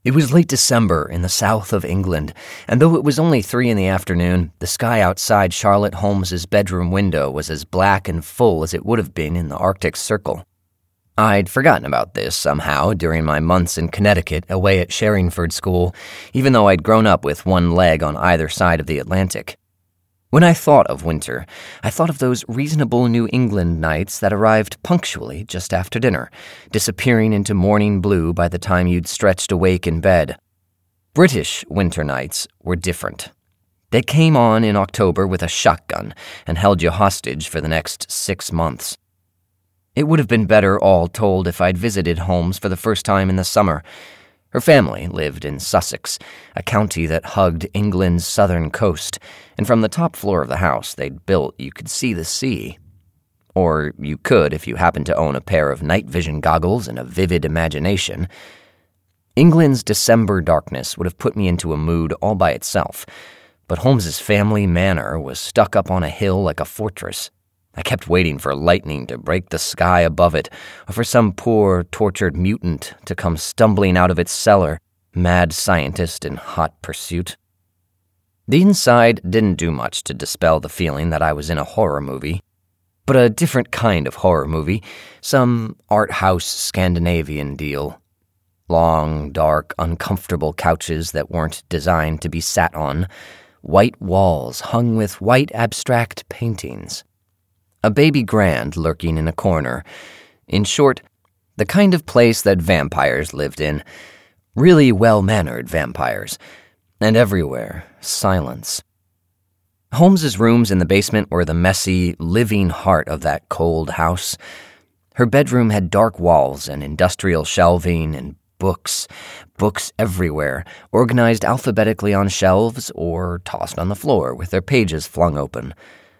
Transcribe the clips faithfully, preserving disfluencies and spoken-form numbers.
It was late December in the south of England, and though it was only three in the afternoon, the sky outside Charlotte Holmes's bedroom window was as black and full as it would have been in the Arctic Circle. I'd forgotten about this somehow during my months in Connecticut away at Sherringford School, even though I'd grown up with one leg on either side of the Atlantic. When I thought of winter, I thought of those reasonable New England nights that arrived punctually just after dinner, disappearing into morning blue by the time you'd stretched awake in bed. British winter nights were different. They came on in October with a shotgun and held you hostage for the next six months. It would have been better, all told, if I'd visited Holmes for the first time in the summer. Her family lived in Sussex, a county that hugged England's southern coast, and from the top floor of the house they'd built you could see the sea. Or you could if you happened to own a pair of night vision goggles and a vivid imagination. England's December darkness would have put me into a mood all by itself, but Holmes's family manor was stuck up on a hill like a fortress. I kept waiting for lightning to break the sky above it, or for some poor, tortured mutant to come stumbling out of its cellar, mad scientist in hot pursuit. The inside didn't do much to dispel the feeling that I was in a horror movie, but a different kind of horror movie, some art house Scandinavian deal. Long, dark, uncomfortable couches that weren't designed to be sat on, white walls hung with white abstract paintings. A baby grand lurking in a corner. In short, the kind of place that vampires lived in. Really well-mannered vampires. And everywhere, silence. Holmes's rooms in the basement were the messy, living heart of that cold house. Her bedroom had dark walls and industrial shelving and books. Books everywhere, organized alphabetically on shelves or tossed on the floor with their pages flung open.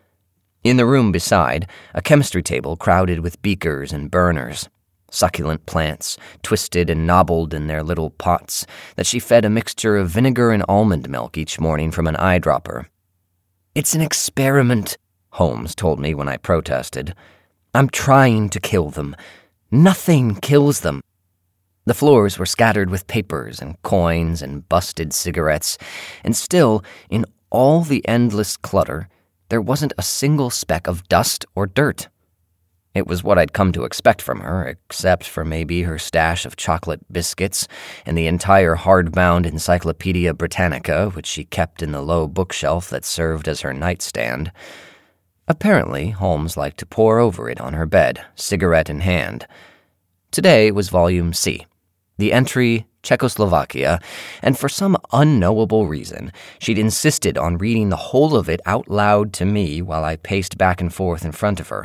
In the room beside, a chemistry table crowded with beakers and burners, succulent plants, twisted and nobbled in their little pots, that she fed a mixture of vinegar and almond milk each morning from an eyedropper. "It's an experiment," Holmes told me when I protested. "I'm trying to kill them. Nothing kills them." The floors were scattered with papers and coins and busted cigarettes, and still, in all the endless clutter, there wasn't a single speck of dust or dirt. It was what I'd come to expect from her, except for maybe her stash of chocolate biscuits and the entire hardbound Encyclopedia Britannica, which she kept in the low bookshelf that served as her nightstand. Apparently, Holmes liked to pore over it on her bed, cigarette in hand. Today was Volume C, the entry Czechoslovakia, and for some unknowable reason, she'd insisted on reading the whole of it out loud to me while I paced back and forth in front of her.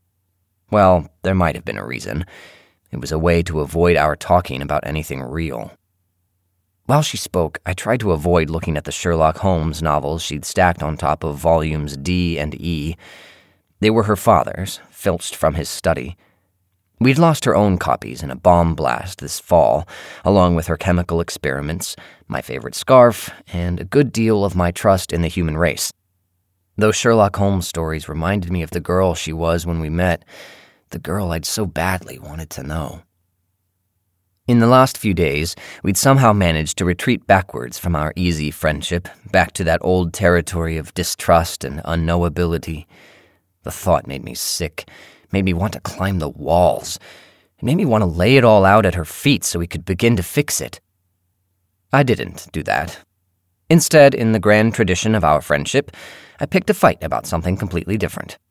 Well, there might have been a reason. It was a way to avoid our talking about anything real. While she spoke, I tried to avoid looking at the Sherlock Holmes novels she'd stacked on top of volumes D and E. They were her father's, filched from his study. We'd lost her own copies in a bomb blast this fall, along with her chemical experiments, my favorite scarf, and a good deal of my trust in the human race. Those Sherlock Holmes stories reminded me of the girl she was when we met, the girl I'd so badly wanted to know. In the last few days, we'd somehow managed to retreat backwards from our easy friendship, back to that old territory of distrust and unknowability. The thought made me sick. Made me want to climb the walls. It made me want to lay it all out at her feet so we could begin to fix it. I didn't do that. Instead, in the grand tradition of our friendship, I picked a fight about something completely different.